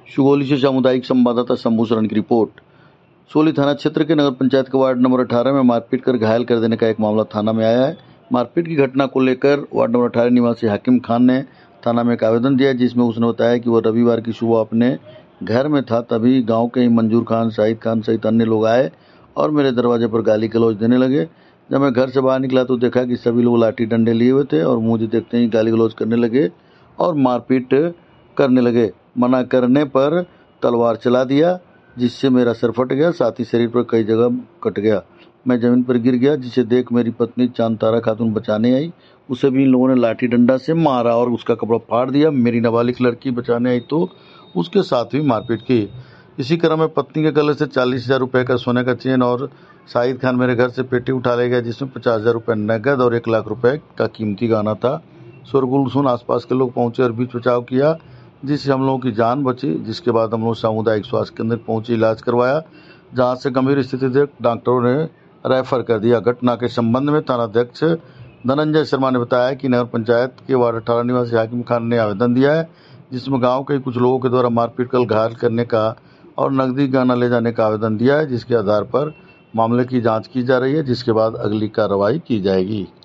सुगौली से सामुदायिक संवाददाता शंभू शरण की रिपोर्ट। सोली थाना क्षेत्र के नगर पंचायत के वार्ड नंबर 18 में मारपीट कर घायल कर देने का एक मामला थाना में आया है। मारपीट की घटना को लेकर वार्ड नंबर 18 निवासी हाकिम खान ने थाना में एक आवेदन दिया, जिसमें उसने बताया कि वह रविवार की सुबह अपने घर में था, तभी गांव के ही मंजूर खान, शाहिद खान सहित अन्य लोग आए और मेरे दरवाजे पर गाली गलौज देने लगे। जब मैं घर से बाहर निकला तो देखा कि सभी लोग लाठी डंडे लिए हुए थे और मुझे देखते ही गाली गलौज करने लगे और मारपीट करने लगे। मना करने पर तलवार चला दिया, जिससे मेरा सर फट गया, साथ ही शरीर पर कई जगह कट गया। मैं जमीन पर गिर गया, जिसे देख मेरी पत्नी चांद तारा खातून बचाने आई। उसे भी इन लोगों ने लाठी डंडा से मारा और उसका कपड़ा फाड़ दिया। मेरी नाबालिग लड़की बचाने आई तो उसके साथ भी मारपीट की। इसी क्रम में पत्नी के गले से 40,000 रुपए का सोने का चेन और शाहिद खान मेरे घर से पेटी उठा ले गया, जिसमें 50,000 रुपए नगद और 1 लाख रुपए का कीमती गहना था। शोरगुल सुन आसपास के लोग पहुंचे और बीच बचाव किया, जिससे हम लोगों की जान बची। जिसके बाद हम लोग सामुदायिक स्वास्थ्य केंद्र पहुंचे, इलाज करवाया, जहां से गंभीर स्थिति देख डॉक्टरों ने रेफर कर दिया। घटना के संबंध में थानाध्यक्ष धनंजय शर्मा ने बताया कि नगर पंचायत के वार्ड 18 निवासी हाकिम खान ने आवेदन दिया है, जिसमें गांव के कुछ लोगों के द्वारा मारपीट कर घायल करने का और नकदी गहना ले जाने का आवेदन दिया है, जिसके आधार पर मामले की जांच की जा रही है, जिसके बाद अगली कार्रवाई की जाएगी।